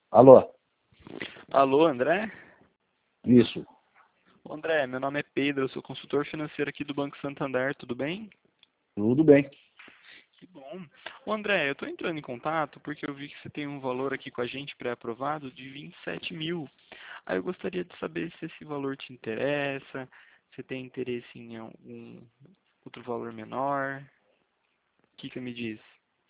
Alô? Alô, André? Isso. André, meu nome é Pedro, eu sou consultor financeiro aqui do Banco Santander, tudo bem? Tudo bem. Que bom. André, eu estou entrando em contato porque eu vi que você tem um valor aqui com a gente pré-aprovado de 27 mil. Aí eu gostaria de saber se esse valor te interessa, se tem interesse em algum outro valor menor. O que me diz?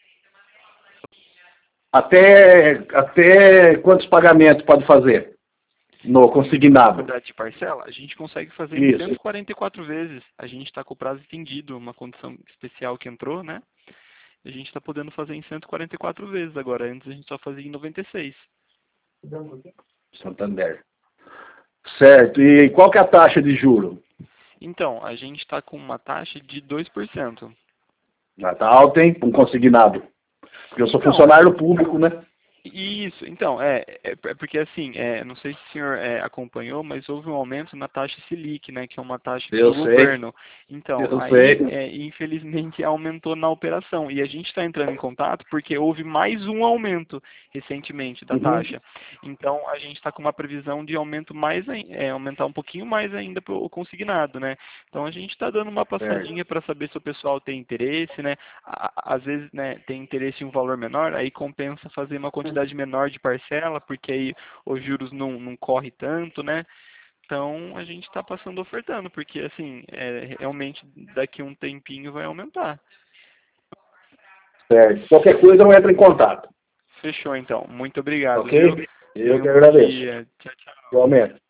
Até quantos pagamentos pode fazer no consignado? Quantidade de parcela, a gente consegue fazer em Isso. 144 vezes. A gente está com o prazo estendido, uma condição especial que entrou, né? A gente está podendo fazer em 144 vezes agora. Antes a gente só fazia em 96. Santander. Certo. E qual que é a taxa de juro? Então, a gente está com uma taxa de 2%. Ah, tá alta, hein? Um consignado. Porque eu sou Então, funcionário público, né? isso, então, é porque assim, não sei se o senhor acompanhou, mas houve um aumento na taxa Selic, né, que é uma taxa Eu do sei. governo. Então, Eu aí, sei. infelizmente, aumentou na operação. E a gente está entrando em contato porque houve mais um aumento recentemente da Uhum. taxa. Então, a gente está com uma previsão de aumento aumentar um pouquinho mais ainda para o consignado, né? Então, a gente está dando uma Certo. passadinha para saber se o pessoal tem interesse, né? Às vezes, né, tem interesse em um valor menor, aí compensa fazer uma quantidade menor de parcela, porque aí os juros não corre tanto, né? Então a gente está passando ofertando, porque assim, realmente daqui a um tempinho vai aumentar. Certo. Qualquer coisa, não entra em contato. Fechou então. Muito obrigado, Ok? viu? Eu Tenha que um bom agradeço. dia. Tchau, tchau. Igualmente.